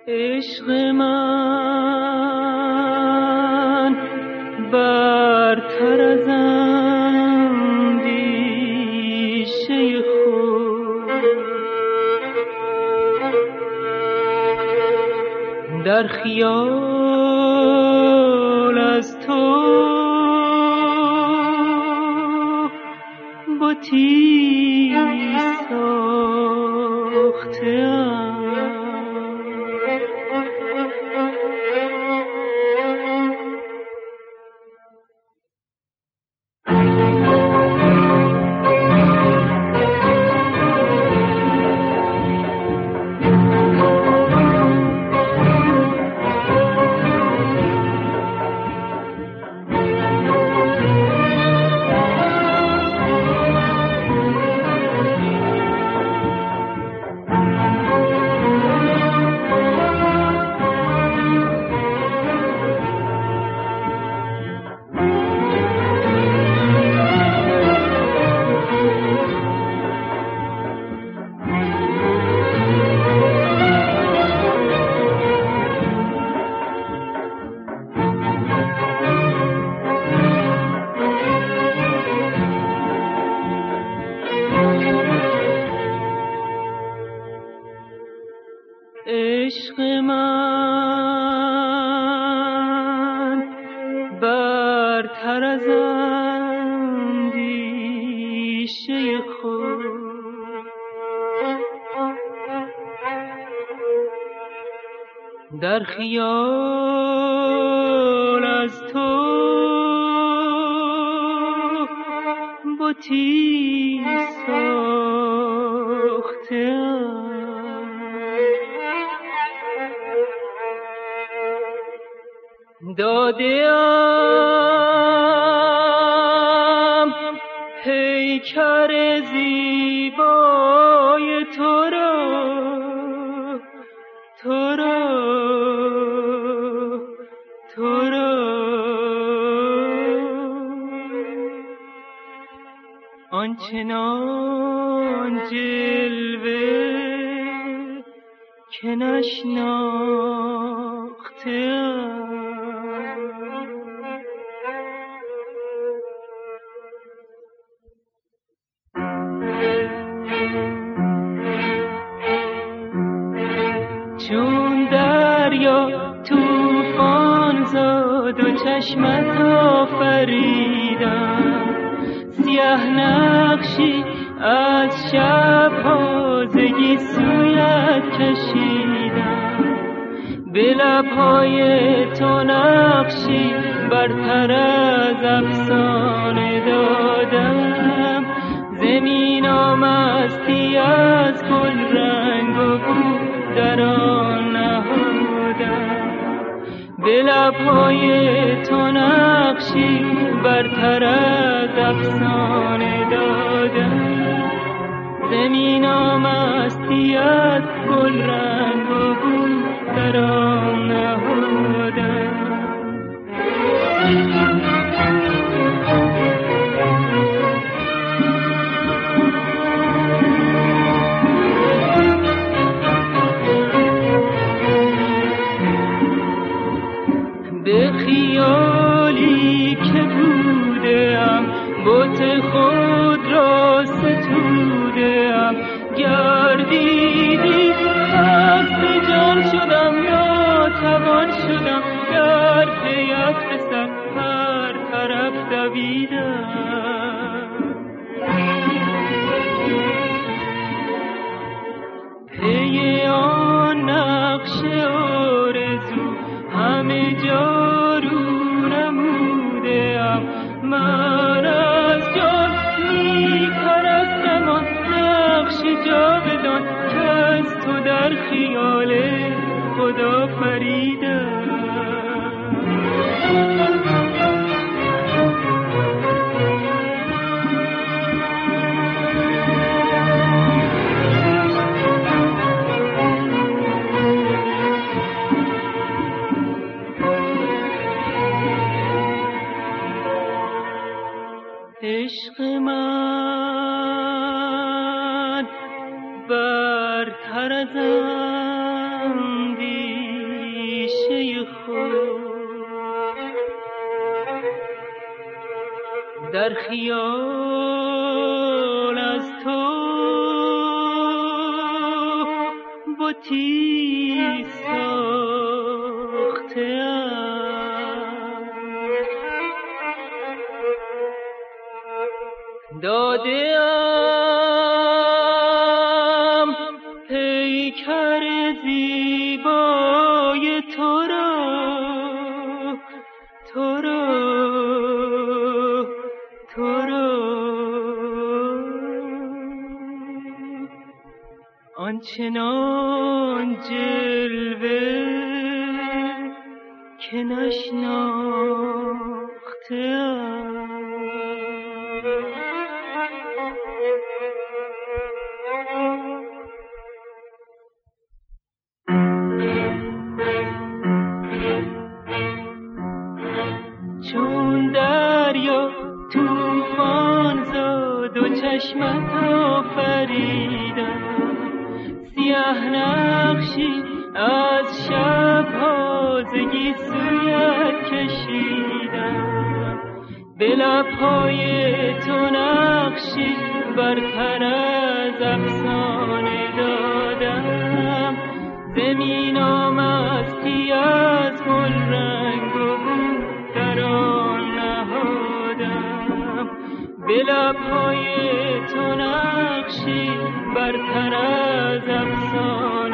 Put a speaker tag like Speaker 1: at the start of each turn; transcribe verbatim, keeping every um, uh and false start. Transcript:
Speaker 1: عشق من برتر از اندیشه خود، در خیال از تو بتی ساخته‌ام. عشق من برتر از اندیشه خود، در خیال از تو بتی ساخته‌ام. داده‌ام پیکر زیبای تو را، تو را، تو را، آنچنان جلوه که نشناخته‌ام. چون دریا طوفان زاد و چشمت آفریدم، سیه نقشی از شب‌ها زگی سویت کشیدم، به لب‌های تو نقشی برتر از افسانه دادم، زمین مستی از گل رنگ و بو در آن نهادم، به لب‌های تو نقشی برتر از افسانه دادم، زمین مستی از گل رنگ و بو در آن نهادم. به خیالی که بودم بت خود را ستودم، گردیدی خسته جان شدم، ناتوان شدم، در پیت به سر هر طرف دویدم. پی آن نقش آرزو همه جا رو نمودم، من از جان می پرستم آن نقش جاودان که از تو در خیال خدا فریدم. عشق من برتر از اندیشه در خیال از تو بتی ساخته‌ام، داده‌ام پیکر زیبای تو را، تو را، تو را. آنچنان جلوه که نشناخته‌ام. چون دریا طوفان زد و چشمت آفریدم، سیاه نقشی از شب‌ها ز گیسویت کشیدم، به لب‌های تو نقشی برتر از افسانه دادم، زمین آمستی از گل رنگ و بو در آن نهادم، به لب‌های تو نقشی برتر از افسانه